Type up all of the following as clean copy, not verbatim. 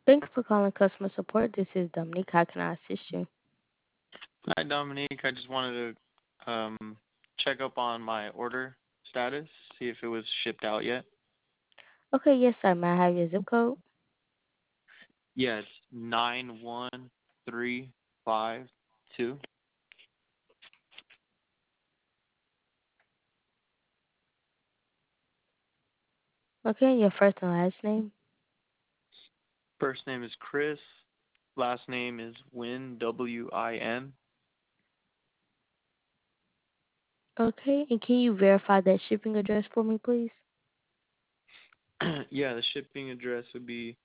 Thanks for calling customer support. This is Dominique. How can I assist you? Hi, Dominique. I just wanted to check up on my order status, see if it was shipped out yet. Okay, yes, sir. May I have your zip code? Yeah, it's 91352. Okay, your first and last name. First name is Chris. Last name is Win, Win. Okay, and can you verify that shipping address for me, please? Yeah, the shipping address would be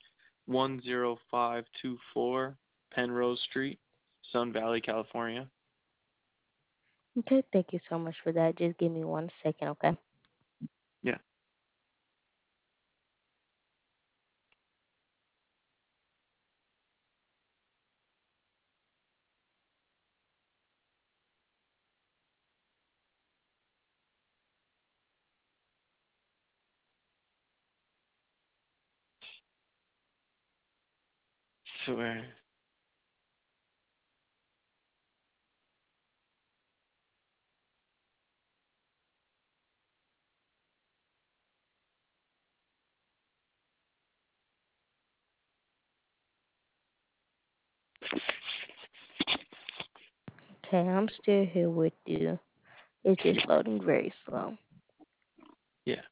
10524 Penrose Street, Sun Valley, California. Okay, thank you so much for that. Just give me 1 second, okay? Yeah. Swear. Okay, I'm still here with you. It's just loading very slow. Yeah.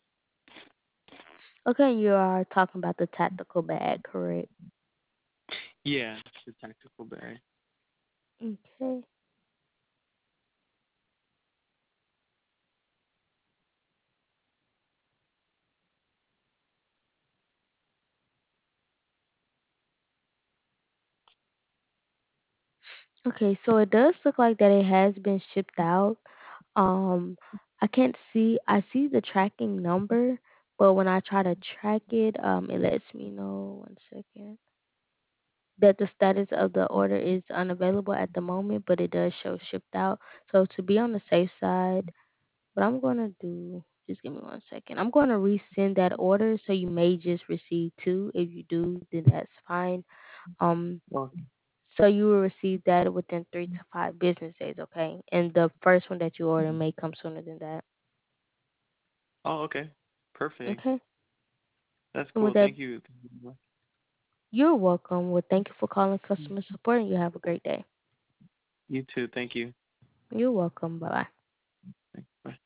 Okay, you are talking about the tactical bag, correct? Yeah, the tactical bag. Okay. Okay, so it does look like that it has been shipped out. Um, I can't see. I see the tracking number, but when I try to track it, it lets me know. 1 second. That the status of the order is unavailable at the moment, but it does show shipped out. So to be on the safe side, what I'm gonna do, just give me 1 second. I'm gonna resend that order, so you may just receive two. If you do, then that's fine. Um, Oh, so you will receive that within 3 to 5 business days, okay? And the first one that you order may come sooner than that. oh, okay. Perfect. Okay. That's And with cool. that, Thank you. you're welcome. Well, thank you for calling customer support, and you have a great day. You too. Thank you. You're welcome. Bye bye. Bye.